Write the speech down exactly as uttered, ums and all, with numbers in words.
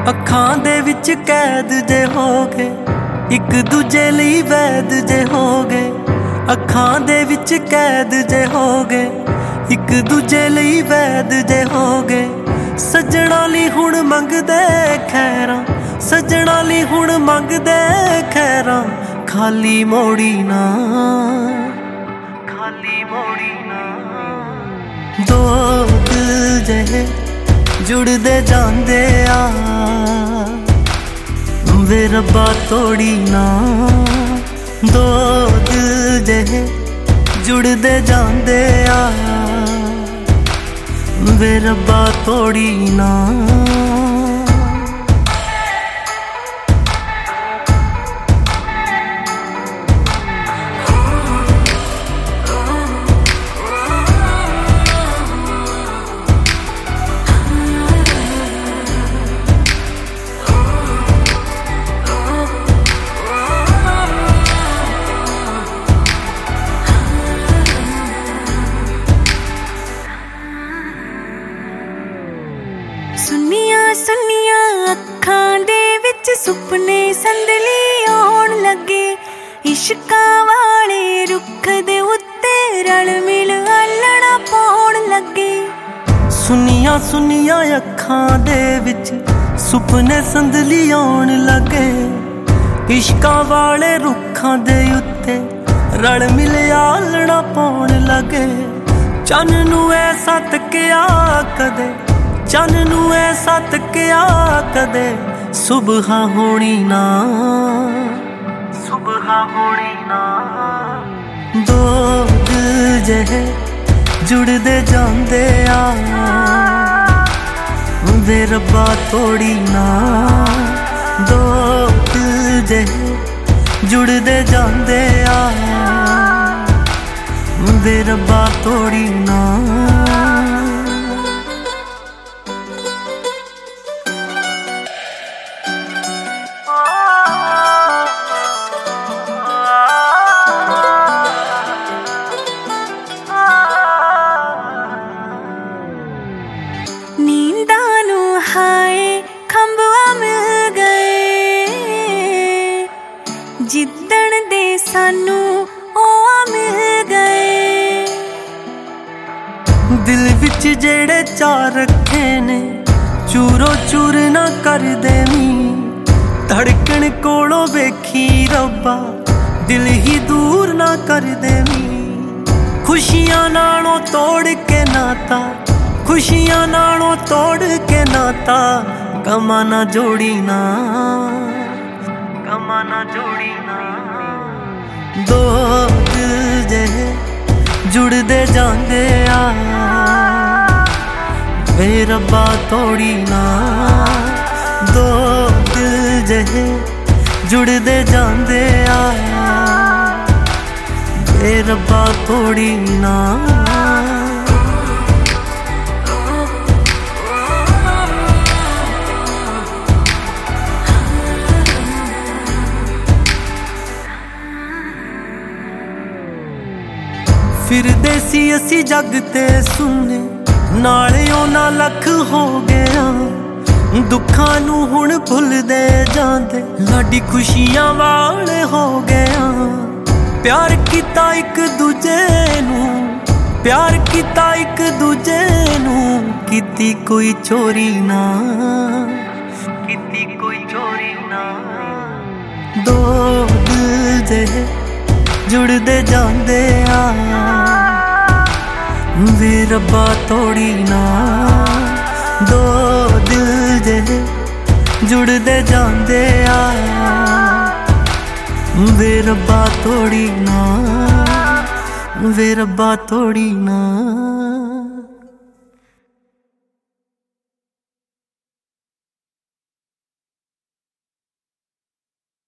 ਅੱਖਾਂ ਦੇ ਵਿੱਚ ਕੈਦ ਜੇ ਹੋ ਗਏ, ਇੱਕ ਦੂਜੇ ਲਈ ਵੈਦ ਜੇ ਹੋ ਗਏ। ਅੱਖਾਂ ਦੇ ਵਿੱਚ ਕੈਦ ਜੇ ਹੋ ਗਏ, ਇੱਕ ਦੂਜੇ ਲਈ ਵੈਦ ਜੇ ਹੋ ਗਏ। ਸੱਜਣਾ ਲਈ ਹੁਣ ਮੰਗਦੇ ਖੈਰਾਂ, ਸੱਜਣਾ ਲਈ ਹੁਣ ਮੰਗਦੇ ਖੈਰਾਂ। ਖਾਲੀ ਮੋੜੀ ਨਾ, ਖਾਲੀ ਮੋੜੀ ਨਾ। ਦੋ ਦਿਲ ਜਿਹੇ ਜੁੜਦੇ ਜਾਂਦੇ ਆ, ਵੇ ਰੱਬਾ ਤੋੜੀ ਨਾ। ਦੋ ਦਿਲ ਜਿਹੇ ਜੁੜਦੇ ਜਾਂਦੇ ਆ, ਵੇ ਰੱਬਾ ਤੋੜੀ ਨਾ। ਸੁੰਨੀਆਂ ਸੁੰਨੀਆਂ ਅੱਖਾਂ ਦੇ ਵਿੱਚ ਸੁਪਨੇ ਸੰਦਲੀ ਆਉਣ ਲੱਗੇ। ਇਸ਼ਕਾਂ ਵਾਲੇ ਰੁੱਖ ਦੇ ਉੱਤੇ ਰਲ ਮਿਲ ਆਲਣਾ ਪਾਉਣ ਲੱਗੇ। ਸੁੰਨੀਆਂ ਸੁੰਨੀਆਂ ਅੱਖਾਂ ਦੇ ਵਿੱਚ ਸੁਪਨੇ ਸੰਦਲੀ ਆਉਣ ਲੱਗੇ। ਇਸ਼ਕਾਂ ਵਾਲੇ ਰੁੱਖਾਂ ਦੇ ਉੱਤੇ ਰਲ ਮਿਲ ਆਲਣਾ ਪਾਉਣ ਲੱਗੇ। ਚੰਨ ਨੂੰ ਐਸਾ ਤੱਕਿਆ ਕਦੇ, ਚੰਨ ਨੂੰ ਐਸਾ ਤੱਕਿਆ ਕਦੇ, ਸੁਬਹਾ ਹੋਣੀ ਨਾ, ਸੁਬਹਾ ਹੋਣੀ ਨਾ। ਦੋ ਦਿਲ ਜਿਹੇ ਜੁੜਦੇ ਜਾਂਦੇ ਆ, ਵੇ ਰੱਬਾ ਤੋੜੀ ਨਾ। ਦੋ ਦਿਲ ਜਿਹੇ ਜੁੜਦੇ ਜਾਂਦੇ ਆ, ਵੇ ਰੱਬਾ ਤੋੜੀ ਨਾ। ਨੀਂਦਾਂ ਨੂੰ ਹਾਏ ਖੰਭਵਾ ਮਿਲ ਗਏ, ਜਿੱਦਣ ਦੇ ਸਾਨੂੰ ਉਹ ਮਿਲ ਗਏ। ਦਿਲ ਵਿੱਚ ਜਿਹੜੇ ਚਾਰ ਰੱਖੇ ਨੇ, ਚੂਰੋ ਚੂਰ ਨਾ ਕਰ ਦੇਵੀਂ। ਧੜਕਣ ਕੋਲੋਂ ਵੇਖੀ ਰੱਬਾ, ਦਿਲ ਹੀ ਦੂਰ ਨਾ ਕਰ ਦੇਵੀਂ। ਖੁਸ਼ੀਆਂ ਨਾਲੋਂ ਤੋੜ ਕੇ ਨਾਤਾ, ਖੁਸ਼ੀਆਂ ਨਾਲੋਂ ਤੋੜ ਕੇ ਨਾਤਾ। ਗਮਾਂ ਨਾ ਜੋੜੀ ਨਾ, ਗਮਾਂ ਨਾ ਜੋੜੀ ਨਾ। ਦੋ ਦਿਲ ਜਿਹੇ ਜੁੜਦੇ ਜਾਂਦੇ ਆ, ਵੇ ਰੱਬਾ ਤੋੜੀ ਨਾ। ਦੋ ਦਿਲ ਜਿਹੇ ਜੁੜਦੇ ਜਾਂਦੇ ਆ, ਵੇ ਰੱਬਾ ਤੋੜੀ ਨਾ। ਫਿਰਦੇ ਸੀ ਅਸੀਂ ਜੱਗ ਤੇ ਸੁਣਨੇ, ਨਾਲੇ ਉਹਨਾਂ ਲੱਖ ਹੋ ਗਿਆ। ਦੁੱਖਾਂ ਨੂੰ ਹੁਣ ਭੁੱਲਦੇ ਜਾਂਦੇ, ਲਾਡੀ ਖੁਸ਼ੀਆਂ ਵਾਲੇ ਹੋ ਗਿਆ। ਪਿਆਰ ਕੀਤਾ ਇੱਕ ਦੂਜੇ ਨੂੰ, ਪਿਆਰ ਕੀਤਾ ਇੱਕ ਦੂਜੇ ਨੂੰ। ਕੀਤੀ ਕੋਈ ਚੋਰੀ ਨਾ, ਕੀਤੀ ਕੋਈ ਚੋਰੀ ਨਾ। ਦੋ ਦਿਲ ਜਿਹੇ ਜੁੜਦੇ ਜਾਂਦੇ ਆ, ਵੇ ਰੱਬਾ ਤੋੜੀ ਨਾ। ਦੋ ਦਿਲ ਜਿਹੇ ਜੁੜਦੇ ਜਾਂਦੇ ਆ, ਵੇ ਰੱਬਾ ਤੋੜੀ ਨਾ, ਵੇ ਰੱਬਾ ਤੋੜੀ ਨਾ।